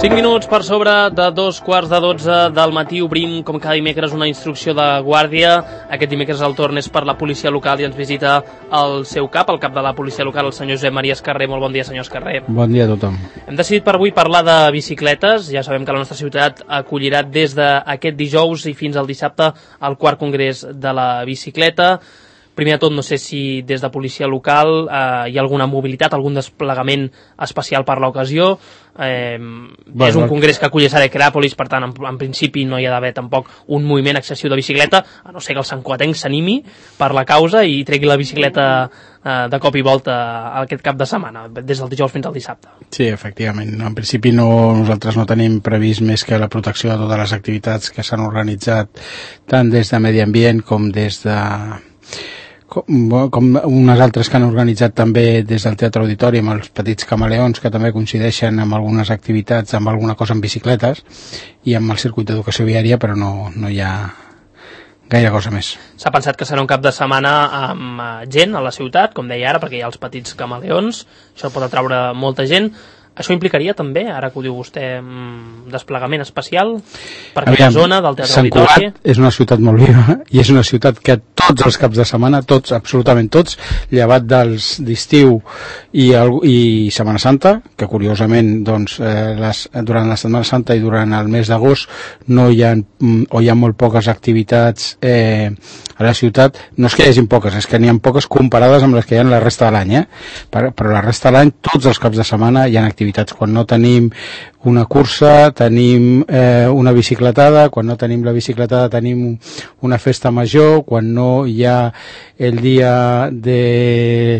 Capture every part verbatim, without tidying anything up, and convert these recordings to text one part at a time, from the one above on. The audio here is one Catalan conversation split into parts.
cinc minuts per sobre de dos quarts de dotze del matí. Obrim, com cada dimecres, una instrucció de guàrdia. Aquest dimecres el torn és per la policia local i ens visita el seu cap, el cap de la policia local, el senyor Josep Maria Escarrer. Molt bon dia, senyor Escarrer. Bon dia a tothom. Hem decidit per avui parlar de bicicletes. Ja sabem que la nostra ciutat acollirà des d'aquest dijous i fins al dissabte el quart congrés de la bicicleta. Primer de tot, no sé si des de policia local eh, hi ha alguna mobilitat, algun desplegament especial per l'ocasió. Eh, bueno, és un congrés que acull a Cràpolis, per tant, en, en principi no hi ha d'haver tampoc un moviment excessiu de bicicleta, a no ser que el santcugatenc s'animi per la causa i tregui la bicicleta eh, de cop i volta aquest cap de setmana, des del dijous fins al dissabte. Sí, efectivament. En principi no, nosaltres no tenim previst més que la protecció de totes les activitats que s'han organitzat tant des de Medi Ambient com des de... Com, com unes altres que han organitzat també des del Teatre Auditori amb els Petits Camaleons, que també coincideixen amb algunes activitats, amb alguna cosa en bicicletes i amb el circuit d'educació viària, però no, no hi ha gaire cosa més. S'ha pensat que serà un cap de setmana amb gent a la ciutat, com deia ara, perquè hi ha els Petits Camaleons, això pot atraure molta gent. Això implicaria també, ara que ho diu vostè, un desplegament especial per aquella zona del Teatre Auditori? Sant Cugat és una ciutat molt viva i és una ciutat que tots els caps de setmana, tots, absolutament tots, llevat dels d'estiu i, el, i Setmana Santa, que curiosament doncs, eh, les, durant la Setmana Santa i durant el mes d'agost no hi ha, o hi ha molt poques activitats eh, a la ciutat. No és que hi hagin poques, és que n'hi ha poques comparades amb les que hi ha la resta de l'any, eh? però, però la resta de l'any, tots els caps de setmana hi ha activitats. Quan no tenim una cursa, tenim eh, una bicicletada, quan no tenim la bicicletada tenim una festa major, quan no hi ha el dia de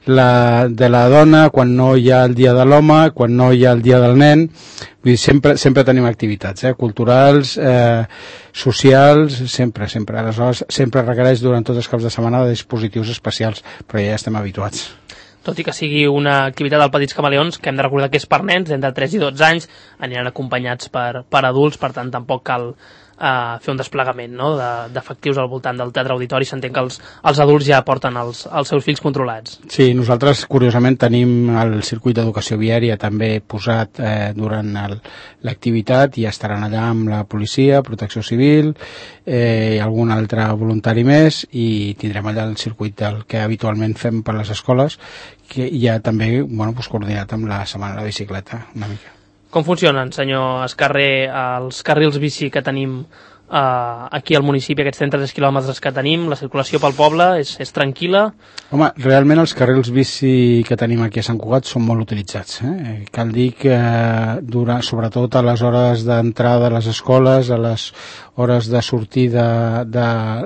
la, de la dona, quan no hi ha el dia de l'home, quan no hi ha el dia del nen. Vull dir, sempre, sempre tenim activitats, eh, culturals, eh, socials, sempre, sempre. Aleshores, sempre requereix durant tots els caps de setmana de dispositius especials, però ja estem habituats. Tot i que sigui una activitat del Petits Camaleons, que hem de recordar que és per nens, d'entre tres i dotze anys, aniran acompanyats per, per adults, per tant tampoc cal uh, fer un desplegament, no?, d'efectius al voltant del Teatre Auditori. S'entén que els, els adults ja porten els, els seus fills controlats. Sí, nosaltres curiosament tenim el circuit d'educació viària també posat eh, durant l'activitat i estaran allà amb la policia, protecció civil, eh, i algun altre voluntari més, i tindrem allà el circuit del que habitualment fem per les escoles, que ja també, bueno, pues, coordinat amb la Setmana de la Bicicleta, una mica. Com funcionen, senyor Escarrer, els carrils bici que tenim Uh, aquí al municipi, aquests trenta-tres quilòmetres que tenim, la circulació pel poble és, és tranquil·la? Home, realment els carrils bici que tenim aquí a Sant Cugat són molt utilitzats. Eh? Cal dir que durant, sobretot a les hores d'entrada a les escoles, a les hores de sortida de,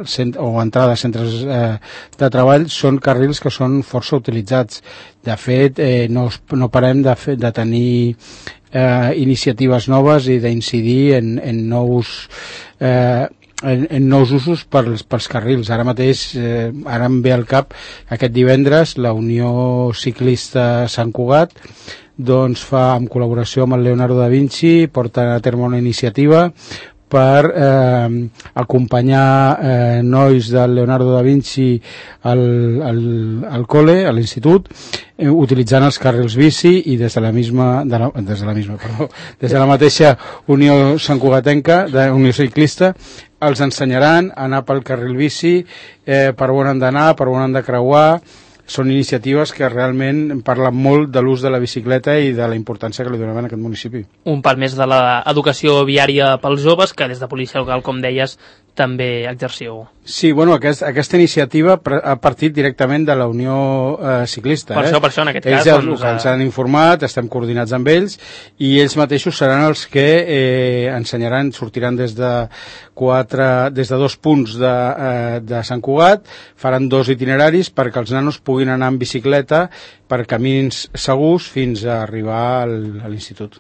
o entrada a centres eh, de treball, són carrils que són força utilitzats. De fet, eh, no, no parem de, fe, de tenir eh, iniciatives noves i d'incidir en, en nous eh, en, en nous usos pels, pels carrils. Ara mateix, eh, ara em ve al cap, aquest divendres la Unió Ciclista Sant Cugat doncs fa, en col·laboració amb el Leonardo da Vinci, porta a terme una iniciativa per eh, acompanyar eh, nois del Leonardo da Vinci al, al, al col·le, a l'institut, eh, utilitzant els carrils bici, i des de la misma, de la, des de la misma, perdó, des de la mateixa Unió Santcugatenca, de Unió Ciclista, els ensenyaran a anar pel carril bici, eh, per on han d'anar, per on han de creuar. Són iniciatives que realment parlen molt de l'ús de la bicicleta i de la importància que li donem en aquest municipi. Un part més de l'educació viària pels joves, que des de policia local, com deies, també exerciu. Sí, bueno, aquest, aquesta iniciativa ha partit directament de la Unió eh, Ciclista. Per eh? això, per això, en aquest ells cas... Ells doncs, ens han informat, estem coordinats amb ells, i ells mateixos seran els que eh, ensenyaran, sortiran des de quatre, des de dos punts de, eh, de Sant Cugat, faran dos itineraris perquè els nanos puguin anar en bicicleta per camins segurs fins a arribar al, a l'institut.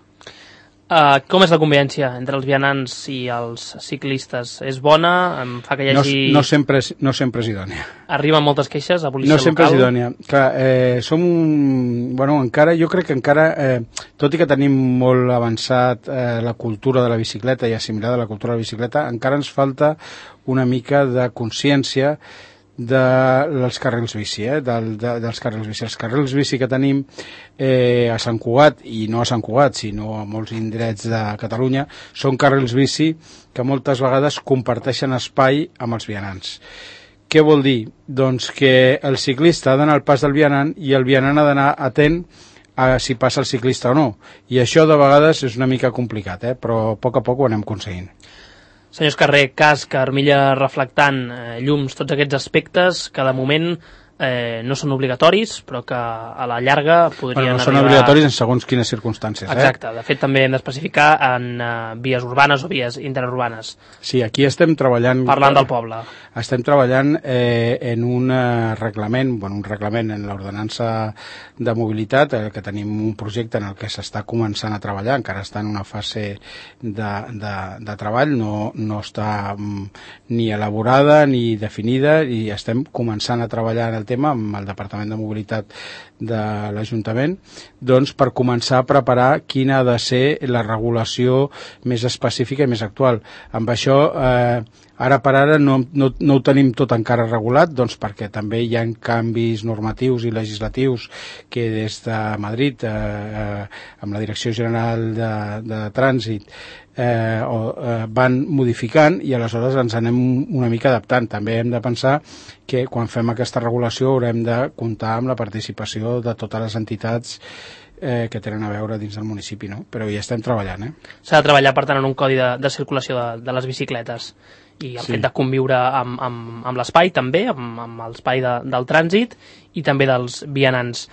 Uh, com és la convivència entre els vianants i els ciclistes? És bona? Em fa que hi hagi... No, no, sempre, és, no sempre és idònia. Arriben moltes queixes a policia local? No sempre local? és idònia. Clar, eh, som... Bueno, encara, jo crec que encara, eh, tot i que tenim molt avançat eh, la cultura de la bicicleta i assimilada la cultura de la bicicleta, encara ens falta una mica de consciència dels carrils bici, eh? Del, de, dels carrils bici. Els carrils bici que tenim eh, a Sant Cugat, i no a Sant Cugat, sinó a molts indrets de Catalunya, són carrils bici que moltes vegades comparteixen espai amb els vianants. Què vol dir? Doncs que el ciclista ha d'anar al pas del vianant i el vianant ha d'anar atent a si passa el ciclista o no. I això de vegades és una mica complicat, eh? Però a poc a poc ho anem aconseguint. Senyor Escarrer, casc, armilla reflectant, eh, llums, tots aquests aspectes que de moment eh, no són obligatoris, però que a la llarga podrien bueno, no arribar... són obligatoris en segons quines circumstàncies. Exacte, eh? De fet també hem d'especificar en eh, vies urbanes o vies interurbanes. Sí, aquí estem treballant... Parlant del poble. Estem treballant eh, en un eh, reglament, bueno, un reglament en l'ordenança de mobilitat, eh, que tenim un projecte en el que s'està començant a treballar, encara està en una fase de, de, de treball, no, no està mm, ni elaborada ni definida, i estem començant a treballar en el tema amb el Departament de Mobilitat de l'Ajuntament, doncs per començar a preparar quina ha de ser la regulació més específica i més actual. Amb això, eh, ara per ara no, no, no ho tenim tot encara regulat, doncs perquè també hi ha canvis normatius i legislatius que des de Madrid, eh, amb la Direcció General de, de Trànsit, eh, o, eh, van modificant, i aleshores ens anem una mica adaptant. També hem de pensar que quan fem aquesta regulació haurem de comptar amb la participació de totes les entitats eh, que tenen a veure dins del municipi, no? Però hi estem treballant. Eh? S'ha de treballar, per tant, en un codi de, de circulació de, de les bicicletes, i el sí. fet de conviure amb, amb, amb l'espai també, amb, amb l'espai de, del trànsit i també dels vianants.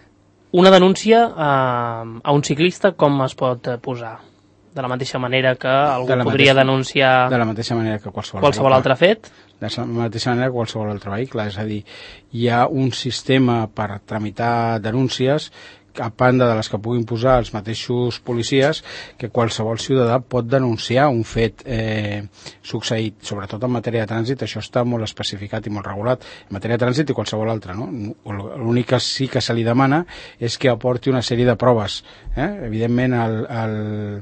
Una denúncia eh, a un ciclista com es pot posar? De la mateixa manera que algú de podria mateixa, denunciar de la mateixa manera que qualsevol, qualsevol altre fet? De la mateixa manera que qualsevol altre vehicle. És a dir, hi ha un sistema per tramitar denúncies, a banda de les que puguin posar els mateixos policies, que qualsevol ciutadà pot denunciar un fet eh, succeït, sobretot en matèria de trànsit. Això està molt especificat i molt regulat en matèria de trànsit i qualsevol altra, no? L'únic que sí que se li demana és que aporti una sèrie de proves. Eh? Evidentment, el, el,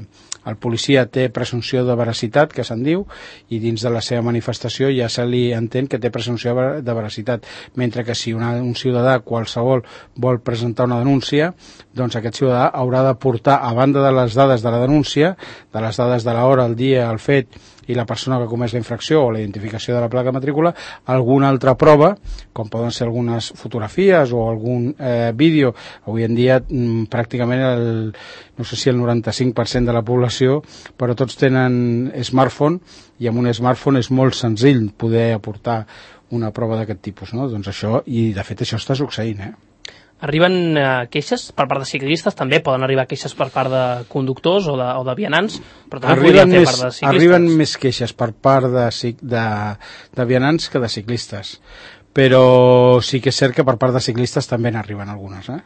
el policia té presumpció de veracitat, que se'n diu, i dins de la seva manifestació ja se li entén que té presumpció de veracitat, mentre que si una, un ciutadà qualsevol vol presentar una denúncia, doncs aquest ciutadà haurà de portar, a banda de les dades de la denúncia, de les dades de l'hora, el dia, el fet i la persona que ha comès la infracció o la identificació de la placa matrícula, alguna altra prova, com poden ser algunes fotografies o algun eh, vídeo. Avui en dia m, pràcticament el, no sé si el noranta-cinc per cent de la població, però tots tenen smartphone, i amb un smartphone és molt senzill poder aportar una prova d'aquest tipus, no? Doncs això, i de fet això està succeint, eh? Arriben eh, queixes per part de ciclistes, també poden arribar queixes per part de conductors o de, o de vianants, però també arriben podrien fer més, part de ciclistes. Arriben més queixes per part de, de, de vianants que de ciclistes, però sí que és cert que per part de ciclistes també n'arriben algunes, eh?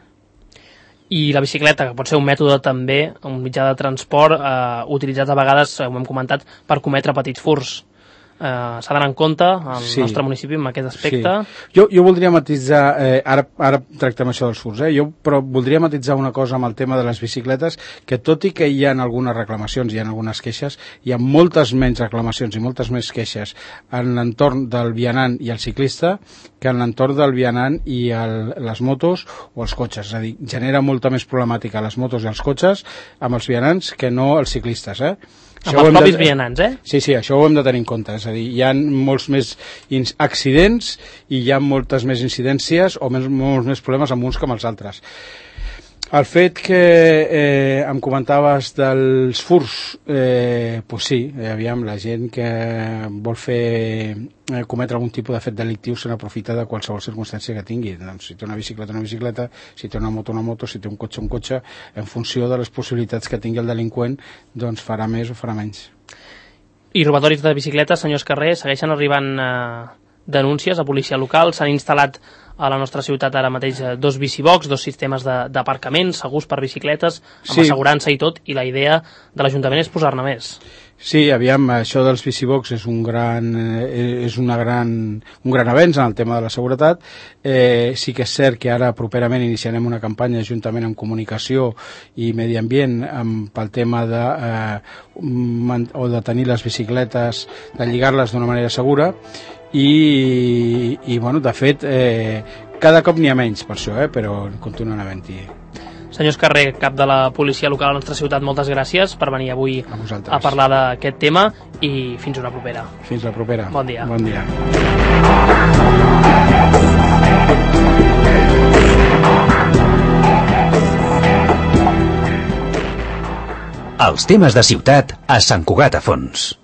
I la bicicleta, que pot ser un mètode també, un mitjà de transport eh, utilitzat a vegades, ho hem comentat, per cometre petits furts. Uh, s'ha d'anar en compte al sí. nostre municipi en aquest aspecte. Sí. Jo, jo voldria matitzar, eh, ara, ara tractem això dels furts, eh? jo, però voldria matitzar una cosa amb el tema de les bicicletes, que tot i que hi ha algunes reclamacions, hi ha algunes queixes, hi ha moltes menys reclamacions i moltes més queixes en l'entorn del vianant i el ciclista que en l'entorn del vianant i el, les motos o els cotxes. És a dir, genera molta més problemàtica les motos i els cotxes amb els vianants que no els ciclistes, eh? Amb els propis vianants, eh? Sí, sí, això ho hem de tenir en compte. És a dir, hi ha molts més accidents i hi ha moltes més incidències o més, molts més problemes amb uns que amb els altres. El fet que eh, em comentaves dels furs, eh, pues sí, eh, aviam, la gent que vol fer eh, cometre algun tipus de fet delictiu se n'aprofita de qualsevol circumstància que tingui. Doncs, si té una bicicleta, una bicicleta, si té una moto, una moto, si té un cotxe, un cotxe, en funció de les possibilitats que tingui el delinqüent, doncs farà més o farà menys. I robatoris de bicicletes, senyors Carrer, segueixen arribant eh, denúncies a policia local, s'han instal·lat a la nostra ciutat ara mateix dos bicibox, dos sistemes d'aparcament segurs per bicicletes, amb sí. assegurança i tot, i la idea de l'Ajuntament és posar-ne més. Sí, aviam, això dels bicibox és un gran, és una gran, un gran avenç en el tema de la seguretat. Eh, sí que és cert que ara properament iniciarem una campanya juntament amb comunicació i medi ambient amb, pel tema de, eh, man, o de tenir les bicicletes, de lligar-les d'una manera segura. i, i bueno, de fet eh, cada cop n'hi ha menys per això, eh, però continuen havent-hi. Senyor Escarré, cap de la policia local a la nostra ciutat, moltes gràcies per venir avui a, a parlar d'aquest tema i fins una propera. Fins la propera. Bon dia. Bon dia. Els temes de ciutat a Sant Cugat a Fons.